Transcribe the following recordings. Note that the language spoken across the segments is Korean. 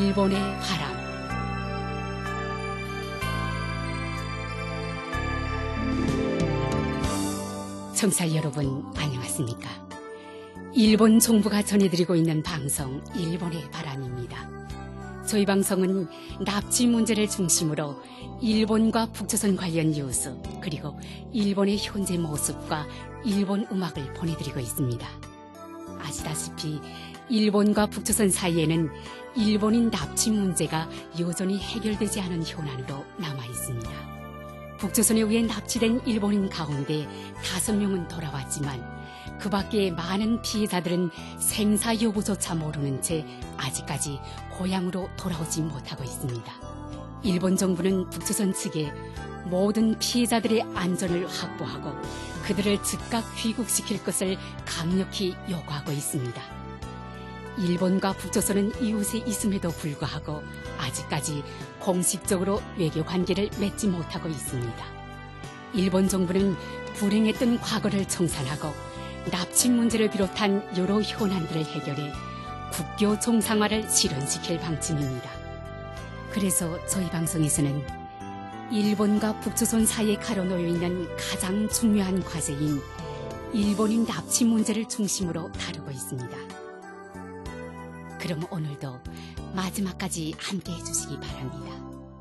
일본의 바람. 청취자 여러분, 안녕하십니까? 일본 정부가 전해드리고 있는 방송 일본의 바람입니다. 저희 방송은 납치 문제를 중심으로 일본과 북조선 관련 뉴스, 그리고 일본의 현재 모습과 일본 음악을 보내드리고 있습니다. 아시다시피 일본과 북조선 사이에는 일본인 납치 문제가 여전히 해결되지 않은 현안으로 남아 있습니다. 북조선에 의해 납치된 일본인 가운데 5명은 돌아왔지만 그 밖에 많은 피해자들은 생사 여부조차 모르는 채 아직까지 고향으로 돌아오지 못하고 있습니다. 일본 정부는 북조선 측에 모든 피해자들의 안전을 확보하고 그들을 즉각 귀국시킬 것을 강력히 요구하고 있습니다. 일본과 북조선은 이웃에 있음에도 불구하고 아직까지 공식적으로 외교 관계를 맺지 못하고 있습니다. 일본 정부는 불행했던 과거를 청산하고 납치 문제를 비롯한 여러 현안들을 해결해 국교 정상화를 실현시킬 방침입니다. 그래서 저희 방송에서는 일본과 북조선 사이에 가로놓여 있는 가장 중요한 과제인 일본인 납치 문제를 중심으로 다루고 있습니다. 그럼 오늘도 마지막까지 함께 해주시기 바랍니다.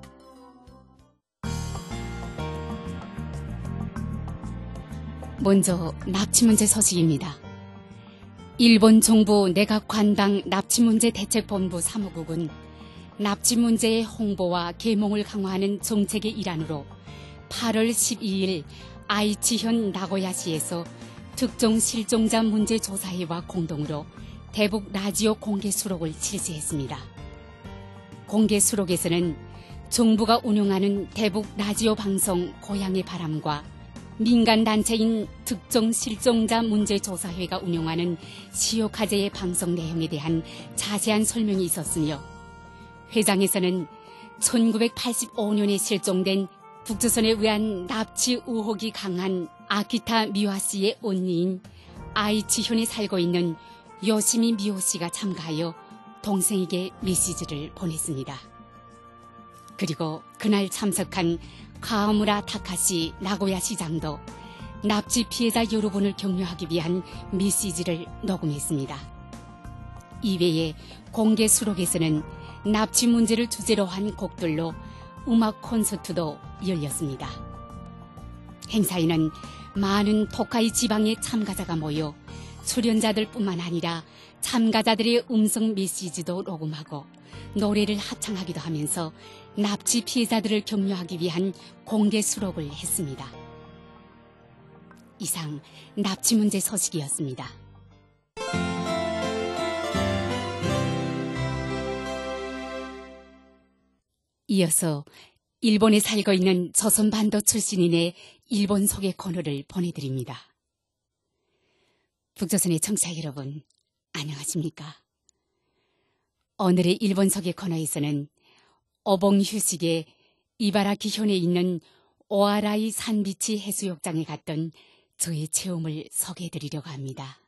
먼저 납치 문제 소식입니다. 일본 정부 내각관방 납치문제 대책본부 사무국은 납치 문제의 홍보와 계몽을 강화하는 정책의 일환으로 8월 12일 아이치현 나고야시에서 특정 실종자 문제 조사회와 공동으로 대북 라디오 공개 수록을 실시했습니다. 공개 수록에서는 정부가 운영하는 대북 라디오 방송 고향의 바람과 민간단체인 특정 실종자 문제조사회가 운영하는 시효카제의 방송 내용에 대한 자세한 설명이 있었으며 회장에서는 1985년에 실종된 북조선에 의한 납치 의혹이 강한 아키타 미화 씨의 언니인 아이치현에 살고 있는 요시미 미호 씨가 참가하여 동생에게 메시지를 보냈습니다. 그리고 그날 참석한 카오무라 타카시 나고야 시장도 납치 피해자 여러분을 격려하기 위한 메시지를 녹음했습니다. 이외에 공개 수록에서는 납치 문제를 주제로 한 곡들로 음악 콘서트도 열렸습니다. 행사에는 많은 토카이 지방의 참가자가 모여 출연자들뿐만 아니라 참가자들의 음성 메시지도 녹음하고 노래를 합창하기도 하면서 납치 피해자들을 격려하기 위한 공개 수록을 했습니다. 이상 납치 문제 소식이었습니다. 이어서 일본에 살고 있는 조선반도 출신인의 일본 소개 코너를 보내드립니다. 북조선의 청취자 여러분, 안녕하십니까? 오늘의 일본 소개 코너에서는 어봉 휴식에 이바라키현에 있는 오아라이 산비치 해수욕장에 갔던 저의 체험을 소개해드리려고 합니다.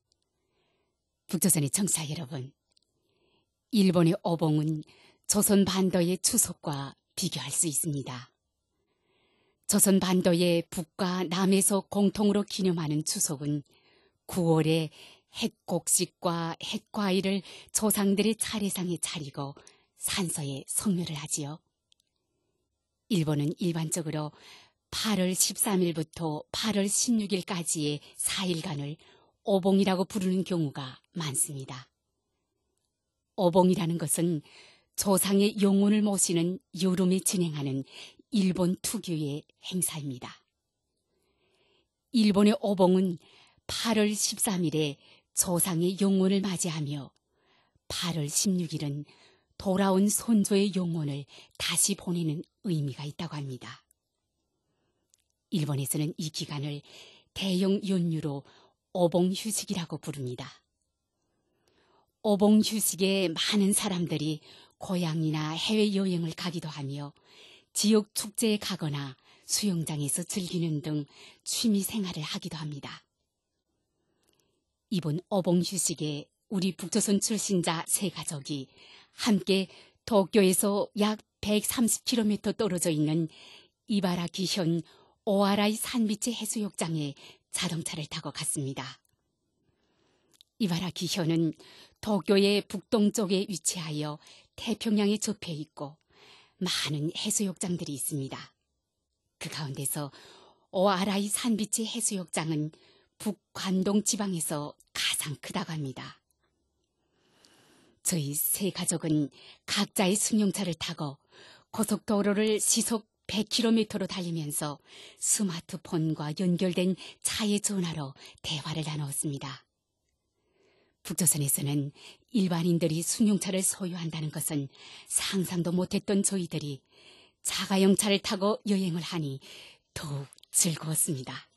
북조선의 청취자 여러분, 일본의 어봉은 조선 반도의 추석과 비교할 수 있습니다. 조선 반도의 북과 남에서 공통으로 기념하는 추석은 9월에 햇곡식과 햇과일을 조상들의 차례상에 차리고 산소에 성묘를 하지요. 일본은 일반적으로 8월 13일부터 8월 16일까지의 4일간을 어봉이라고 부르는 경우가 많습니다. 어봉이라는 것은 조상의 영혼을 모시는 여름에 진행하는 일본 특유의 행사입니다. 일본의 어봉은 8월 13일에 조상의 영혼을 맞이하며 8월 16일은 돌아온 손조의 영혼을 다시 보내는 의미가 있다고 합니다. 일본에서는 이 기간을 대형 연휴로 어봉 휴식이라고 부릅니다. 어봉 휴식에 많은 사람들이 고향이나 해외여행을 가기도 하며 지역 축제에 가거나 수영장에서 즐기는 등 취미 생활을 하기도 합니다. 이번 어봉 휴식에 우리 북조선 출신자 세 가족이 함께 도쿄에서 약 130km 떨어져 있는 이바라키현 오아라이 산비치 해수욕장에 자동차를 타고 갔습니다. 이바라키현은 도쿄의 북동쪽에 위치하여 태평양에 접해 있고 많은 해수욕장들이 있습니다. 그 가운데서 오아라이 산비치 해수욕장은 북관동 지방에서 가장 크다고 합니다. 저희 세 가족은 각자의 승용차를 타고 고속도로를 시속 100km로 달리면서 스마트폰과 연결된 차의 전화로 대화를 나누었습니다. 북조선에서는 일반인들이 승용차를 소유한다는 것은 상상도 못했던 저희들이 자가용차를 타고 여행을 하니 더욱 즐거웠습니다.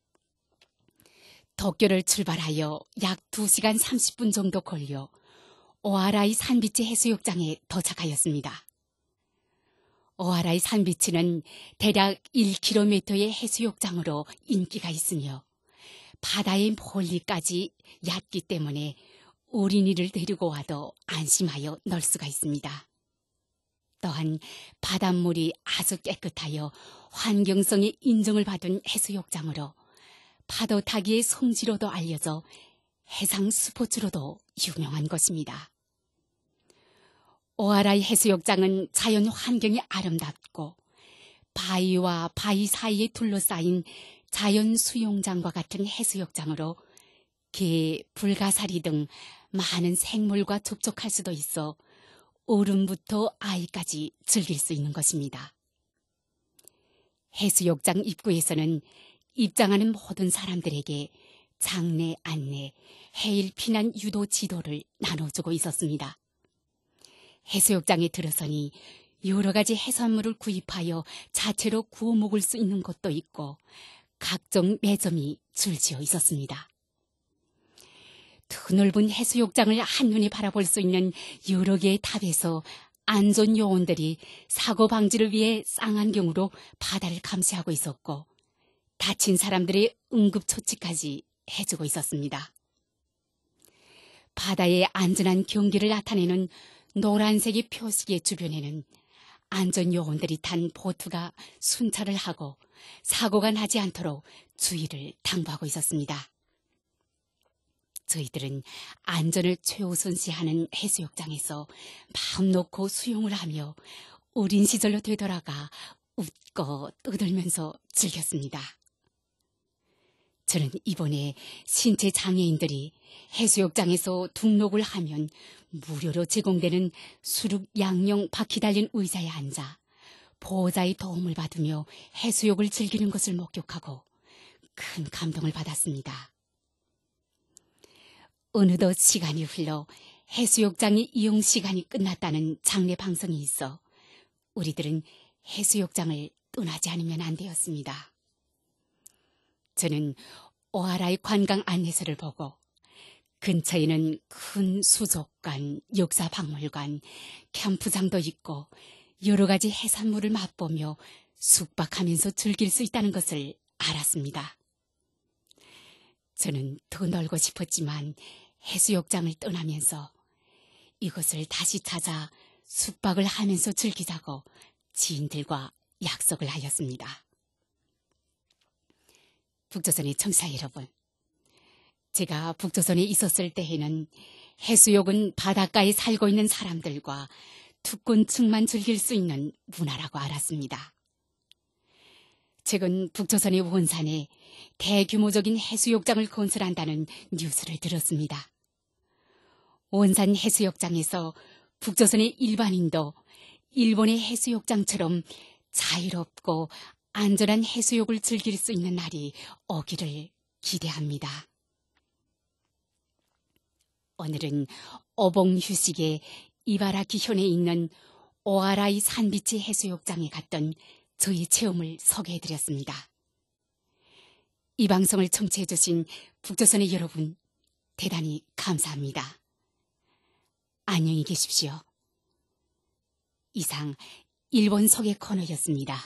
도쿄를 출발하여 약 2시간 30분 정도 걸려 오아라이 산비치 해수욕장에 도착하였습니다. 오아라이 산비치는 대략 1km의 해수욕장으로 인기가 있으며 바다의 멀리까지 얕기 때문에 어린이를 데리고 와도 안심하여 놀 수가 있습니다. 또한 바닷물이 아주 깨끗하여 환경성의 인정을 받은 해수욕장으로 파도 타기의 성지로도 알려져 해상 스포츠로도 유명한 곳입니다. 오아라이 해수욕장은 자연 환경이 아름답고 바위와 바위 사이에 둘러싸인 자연 수영장과 같은 해수욕장으로 개, 불가사리 등 많은 생물과 접촉할 수도 있어 어른부터 아이까지 즐길 수 있는 것입니다. 해수욕장 입구에서는 입장하는 모든 사람들에게 장례 안내, 해일 피난 유도 지도를 나눠주고 있었습니다. 해수욕장에 들어서니 여러 가지 해산물을 구입하여 자체로 구워 먹을 수 있는 곳도 있고 각종 매점이 줄지어 있었습니다. 드넓은 해수욕장을 한눈에 바라볼 수 있는 여러 개의 탑에서 안전요원들이 사고 방지를 위해 쌍안경으로 바다를 감시하고 있었고 다친 사람들의 응급처치까지 해주고 있었습니다. 바다의 안전한 경계를 나타내는 노란색의 표식의 주변에는 안전요원들이 탄 보트가 순찰을 하고 사고가 나지 않도록 주의를 당부하고 있었습니다. 저희들은 안전을 최우선시하는 해수욕장에서 마음 놓고 수영을 하며 어린 시절로 되돌아가 웃고 떠들면서 즐겼습니다. 저는 이번에 신체 장애인들이 해수욕장에서 등록을 하면 무료로 제공되는 수륙 양용 바퀴 달린 의자에 앉아 보호자의 도움을 받으며 해수욕을 즐기는 것을 목격하고 큰 감동을 받았습니다. 어느덧 시간이 흘러 해수욕장의 이용 시간이 끝났다는 장례 방송이 있어 우리들은 해수욕장을 떠나지 않으면 안 되었습니다. 저는 오아라이 관광 안내서를 보고 근처에는 큰 수족관, 역사박물관, 캠프장도 있고 여러 가지 해산물을 맛보며 숙박하면서 즐길 수 있다는 것을 알았습니다. 저는 더 놀고 싶었지만 해수욕장을 떠나면서 이것을 다시 찾아 숙박을 하면서 즐기자고 지인들과 약속을 하였습니다. 북조선의 청취자 여러분, 제가 북조선에 있었을 때에는 해수욕은 바닷가에 살고 있는 사람들과 특권층만 즐길 수 있는 문화라고 알았습니다. 최근 북조선의 원산에 대규모적인 해수욕장을 건설한다는 뉴스를 들었습니다. 원산 해수욕장에서 북조선의 일반인도 일본의 해수욕장처럼 자유롭고 안전한 해수욕을 즐길 수 있는 날이 오기를 기대합니다. 오늘은 어봉 휴식에 이바라키현에 있는 오아라이 산비치 해수욕장에 갔던 저희 체험을 소개해드렸습니다. 이 방송을 청취해주신 북조선의 여러분, 대단히 감사합니다. 안녕히 계십시오. 이상 일본 소개 코너였습니다.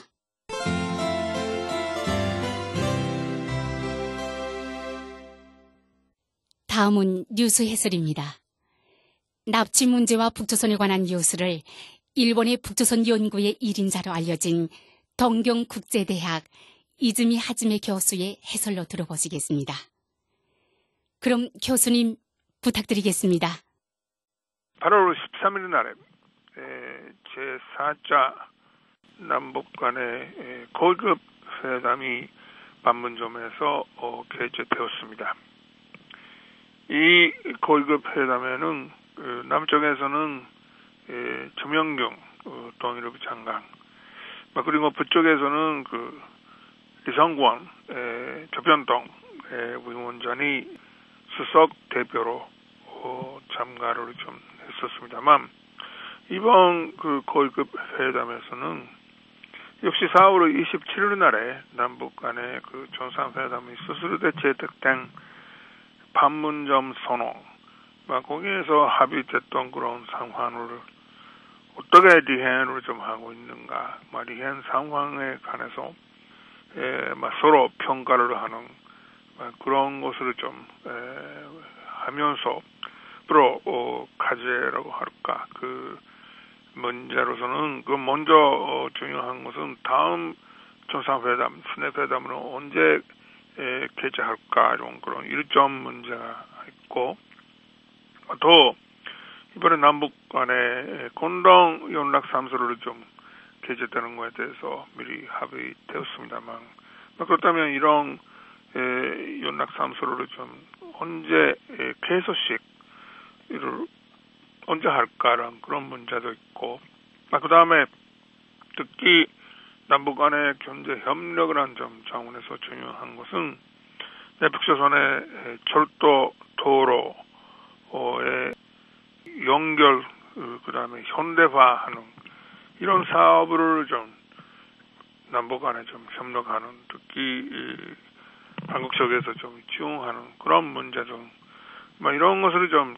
다음은 뉴스 해설입니다. 납치 문제와 북조선에 관한 뉴스를 일본의 북조선 연구의 1인자로 알려진 동경국제대학 이즈미 하즈메 교수의 해설로 들어보시겠습니다. 그럼 교수님 부탁드리겠습니다. 8월 13일 날에 제4차 남북 간의 고급 회담이 판문점에서 개최되었습니다. 이 고급 회담에는 남쪽에서는 정명경 동일부 장관, 그리고 북쪽에서는 리성권 조변동 위원장이 수석 대표로 참가를 좀 했었습니다만, 이번 고급 회담에서는 역시 4월 27일 날에 남북 간의 정상회담이 스스로 채택된 판문점 선언, 거기에서 합의됐던 그런 상황을 어떻게 리행을 좀 하고 있는가, 리행 상황에 관해서 서로 평가를 하는 그런 것을 좀 하면서 앞으로 과제라고 할까, 문제로서는 먼저 중요한 것은 다음 정상회담, 스냅회담은 언제 개최할까, 이런 그런 일정 문제가 있고, 또 이번에 남북 간의 공동 연락 사무소를 좀 개최되는 것에 대해서 미리 합의되었습니다만, 그렇다면 이런 연락 사무소를 좀 언제 개소식을 언제 할까라는 그런 문제도 있고, 그 다음에 특히 남북 간의 경제 협력을 한 점 차원에서 중요한 것은 북조선의 철도 도로의 연결, 그 다음에 현대화하는 이런 사업을 좀 남북 간에 좀 협력하는, 특히 한국 쪽에서 좀 지원하는 그런 문제 등 이런 것을 좀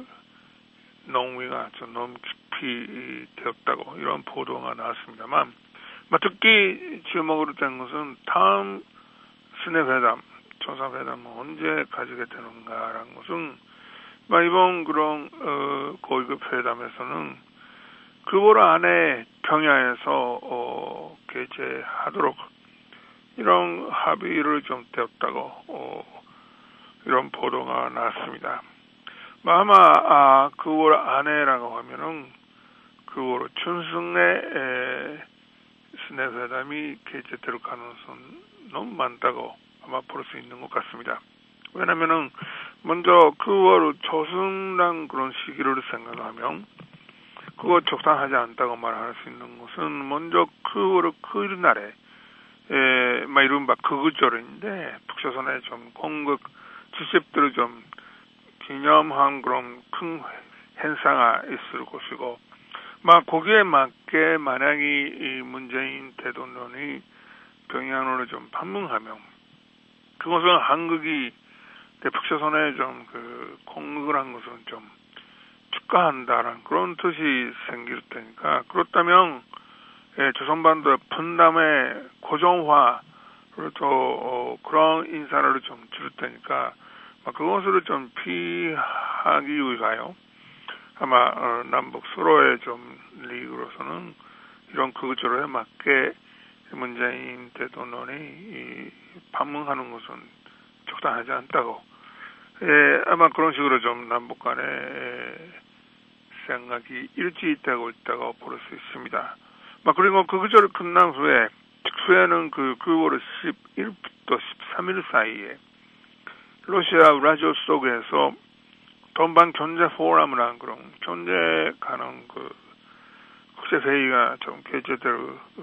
농위가 좀 너무 깊이 되었다고 이런 보도가 나왔습니다만, 특히 주목으로 된 것은 다음 스냅회담, 정상회담은 언제 가지게 되는가라는 것은 이번 그런 고위급 회담에서는 9월 안에 평야에서 개최하도록 이런 합의를 좀 되었다고 이런 보도가 나왔습니다. 아마 9월 안에라고 하면은 9월 춘승에 스냅회담이 개최될 가능성은 너무 많다고 아마 볼 수 있는 것 같습니다. 왜냐면은 먼저 9월 초승랑 그런 시기를 생각하면 그거 적당하지 않다고 말할 수 있는 것은, 먼저 9월 9일 날에 이른바 극우절인데 북조선의 좀 공극 70들을 좀 기념한 그런 큰 행사가 있을 것이고, 거기에 맞게 만약에 이 문재인 대통령이 평양으로 좀 방문하면 그것은 한국이 북조선에 좀 공극을 한 것은 좀 축하한다라는 그런 뜻이 생길 테니까, 그렇다면 조선반도 분담의 고정화를 또 그런 인사를 좀 줄 테니까 그것을 좀 피하기 위하여 아마 남북 서로의 좀 리그로서는 이런 그것에 맞게 문재인 대통령이 방문하는 것은 적당하지 않다고, 아마 그런 식으로 좀 남북 간의 생각이 일치되고 있다고 볼 수 있습니다. 그리고 그것을 끝난 후에는 9월 10일부터 13일 사이에 러시아 우라디오스톡에서 동방 경제 포럼이라는 그런 경제 가능 국제 회의가 좀 개최될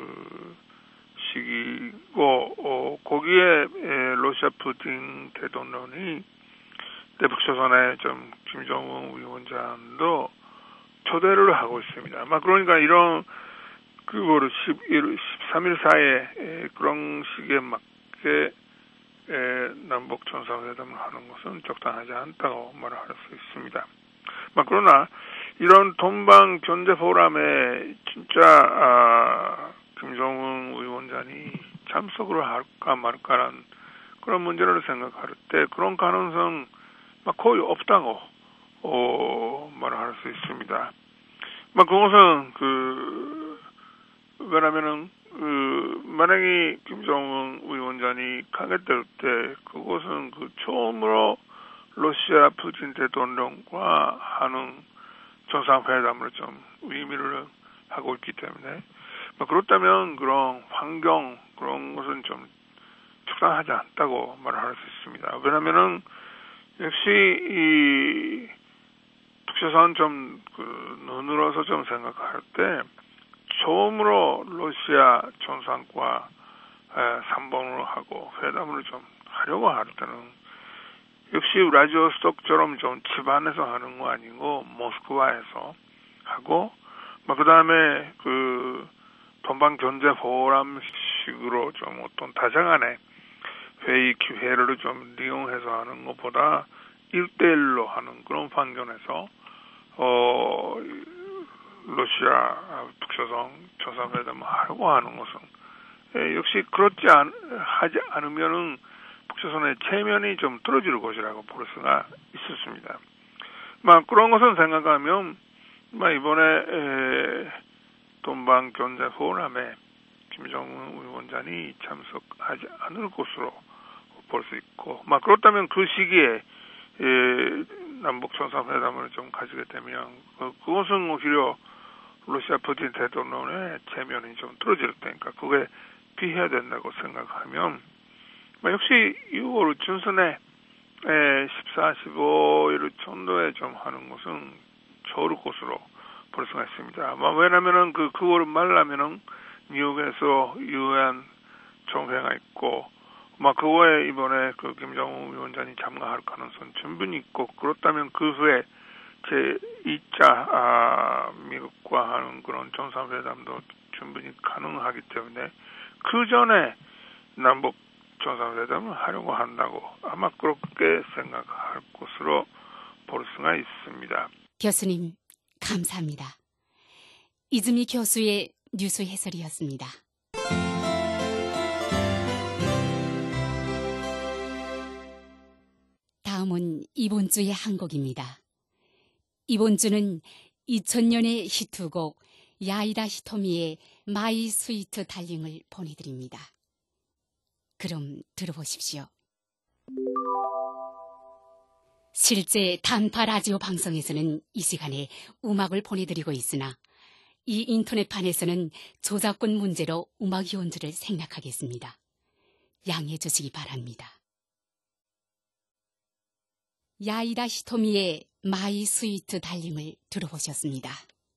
시기고, 거기에 러시아 푸틴 대통령이 북조선의 좀 김정은 위원장도 초대를 하고 있습니다. 그러니까 이런 9월 11일, 13일 사이에 그런 시기에 맞게 남북 정상회담을 하는 것은 적당하지 않다고 말할 수 있습니다. 그러나 이런 동방 경제 포럼에 진짜 김정은 위원장이 참석을 할까 말까라는 그런 문제를 생각할 때 그런 가능성 거의 없다고 말할 수 있습니다. 그것은 왜냐면은 만약에 김정은 위원장이 강했을 때 그것은 처음으로 러시아 푸틴 대통령과 하는 정상회담을 좀 의미를 하고 있기 때문에 그렇다면 그런 환경 그런 것은 좀 적당하지 않다고 말할 수 있습니다. 왜냐면은 역시 이 북조선 좀 눈으로서 좀 생각할 때 처음으로 러시아 정상과 삼봉을 하고 회담을 좀 하려고 할 때는 역시 라디오스톡처럼 좀 집안에서 하는 거 아니고 모스크바에서 하고 그 다음에 동방 경제 포럼식으로 좀 어떤 다양한 회의 기회를 좀 이용해서 하는 것보다 1대1로 하는 그런 환경에서 러시아 북조선 정상회담을 하려고 하는 것은 역시 하지 않으면은 북조선의 체면이 좀 떨어질 것이라고 볼 수가 있었습니다. 그런 것을 생각하면 이번에 동방 경제 포럼에 김정은 위원장이 참석하지 않을 것으로 볼 수 있고 그렇다면 그 시기에 남북 정상회담을 좀 가지게 되면 그것은 오히려 러시아 푸틴 대통령의 체면이 좀 떨어질 테니까 그게 피해야 된다고 생각하면 역시 6월 중순에 14, 15일 정도에 좀 하는 것은 좋을 것으로 볼 수가 있습니다. 왜냐면은 9월 말라면은 뉴욕에서 유엔 총회가 있고 그거에 이번에 김정은 위원장이 참가할 가능성 충분히 있고 그렇다면 그 후에 제2차 미국과 하는 그런 정상회담도 충분히 가능하기 때문에 그 전에 남북 정상회담을 하려고 한다고 아마 그렇게 생각할 것으로 볼 수가 있습니다. 교수님, 감사합니다. 이즈미 교수의 뉴스 해설이었습니다. 다음은 이번 주의 한 곡입니다. 이번 주는 2000년의 히트곡 야이다 히토미의 마이 스위트 달링을 보내드립니다. 그럼 들어보십시오. 실제 단파 라디오 방송에서는 이 시간에 음악을 보내드리고 있으나 이 인터넷판에서는 저작권 문제로 음악 연주를 생략하겠습니다. 양해해 주시기 바랍니다. 야이다 히토미의 마이 스위트 달링을 들어보셨습니다.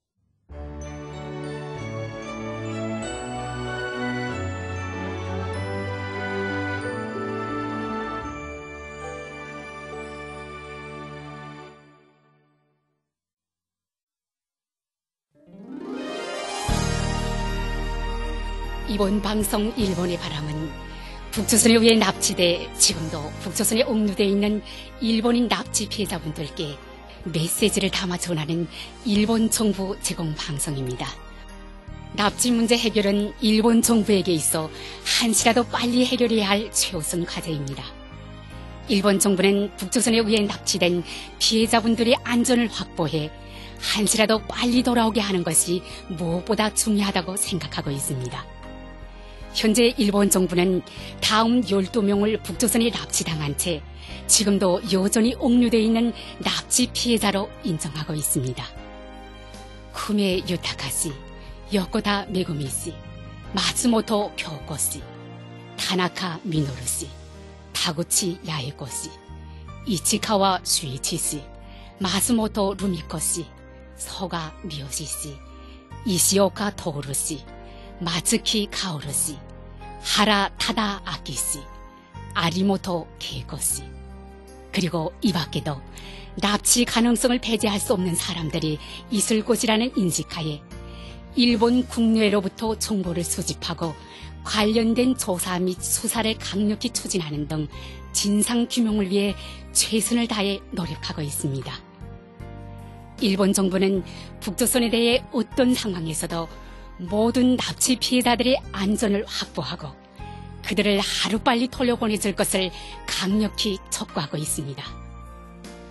이번 방송 일본의 바람은 북조선에 의해 납치돼 지금도 북조선에 옥류되어 있는 일본인 납치 피해자분들께 메시지를 담아 전하는 일본 정부 제공 방송입니다. 납치 문제 해결은 일본 정부에게 있어 한시라도 빨리 해결해야 할 최우선 과제입니다. 일본 정부는 북조선에 의해 납치된 피해자분들의 안전을 확보해 한시라도 빨리 돌아오게 하는 것이 무엇보다 중요하다고 생각하고 있습니다. 현재 일본 정부는 다음 12명을 북조선에 납치당한 채 지금도 여전히 옥류되어 있는 납치 피해자로 인정하고 있습니다. 쿠메 유타카씨, 요코다 메구미씨, 마츠모토 교코씨, 타나카 미노루씨, 타구치 야에코씨, 이치카와 슈이치씨, 마츠모토 루미코씨, 서가 미요시씨, 이시오카 토우루씨, 마츠키 카오루씨, 하라 타다 아키씨, 아리모토 케이코씨, 그리고 이 밖에도 납치 가능성을 배제할 수 없는 사람들이 있을 것이라는 인식하에 일본 국내로부터 정보를 수집하고 관련된 조사 및 수사를 강력히 추진하는 등 진상규명을 위해 최선을 다해 노력하고 있습니다. 일본 정부는 북조선에 대해 어떤 상황에서도 모든 납치 피해자들의 안전을 확보하고 그들을 하루빨리 돌려보내줄 것을 강력히 촉구하고 있습니다.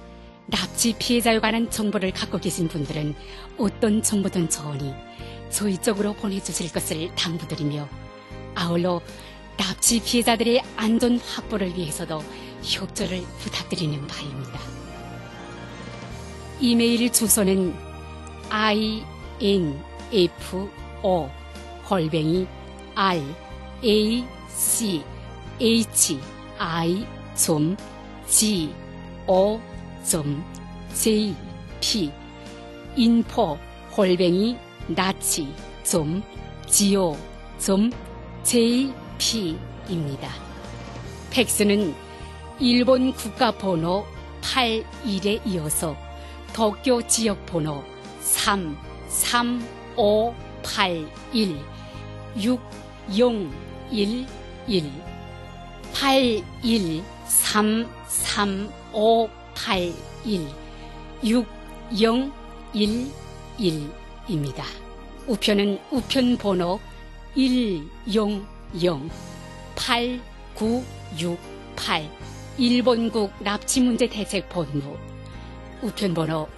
납치 피해자에 관한 정보를 갖고 계신 분들은 어떤 정보든 좋으니 저희 쪽으로 보내주실 것을 당부드리며 아울러 납치 피해자들의 안전 확보를 위해서도 협조를 부탁드리는 바입니다. 이메일 주소는 info@rachi.go.jp info@nachi.go.jp입니다. 팩스는 일본 국가번호 81에 이어서 도쿄 지역번호 33581 6011 81333581 6011입니다. 우편은 우편번호 1008968 일본국 납치문제대책본부 우편번호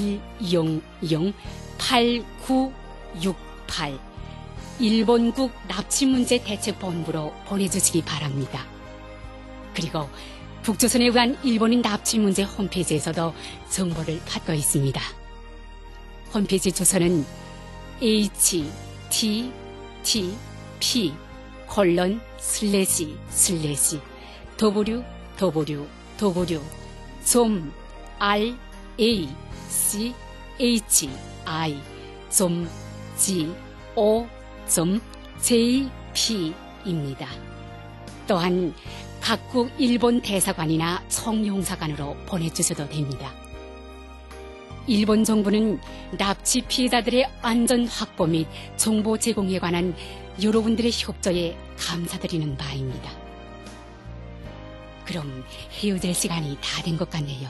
1008968 일본국 납치문제대책본부로 보내주시기 바랍니다. 그리고 북조선에 의한 일본인 납치문제 홈페이지에서도 정보를 받고 있습니다. 홈페이지 주소는 www.rachi.go.jp입니다. 또한 각국 일본 대사관이나 총영사관으로 보내주셔도 됩니다. 일본 정부는 납치 피해자들의 안전 확보 및 정보 제공에 관한 여러분들의 협조에 감사드리는 바입니다. 그럼 헤어질 시간이 다 된 것 같네요.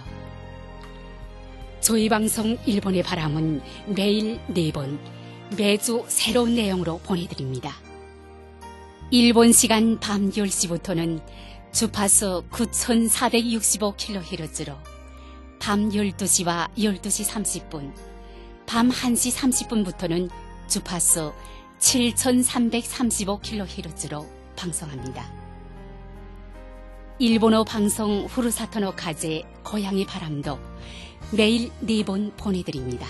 저희 방송 일본의 바람은 매일 4번, 매주 새로운 내용으로 보내드립니다. 일본 시간 밤 10시부터는 주파수 9465kHz로 밤 12시와 12시 30분, 밤 1시 30분부터는 주파수 7335kHz로 방송합니다. 일본어 방송 후루사토노 카제 고향의 바람도 매일 4번 보내드립니다.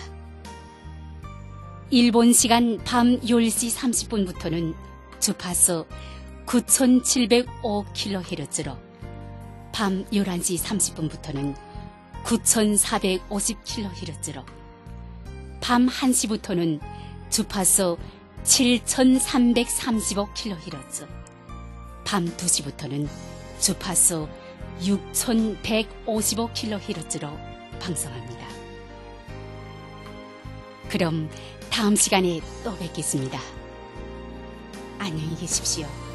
일본 시간 밤 10시 30분부터는 주파수 9705kHz로 밤 11시 30분부터는 9450kHz로 밤 1시부터는 주파수 7335kHz 밤 2시부터는 주파수 6155kHz로 방송합니다. 그럼 다음 시간에 또 뵙겠습니다. 안녕히 계십시오.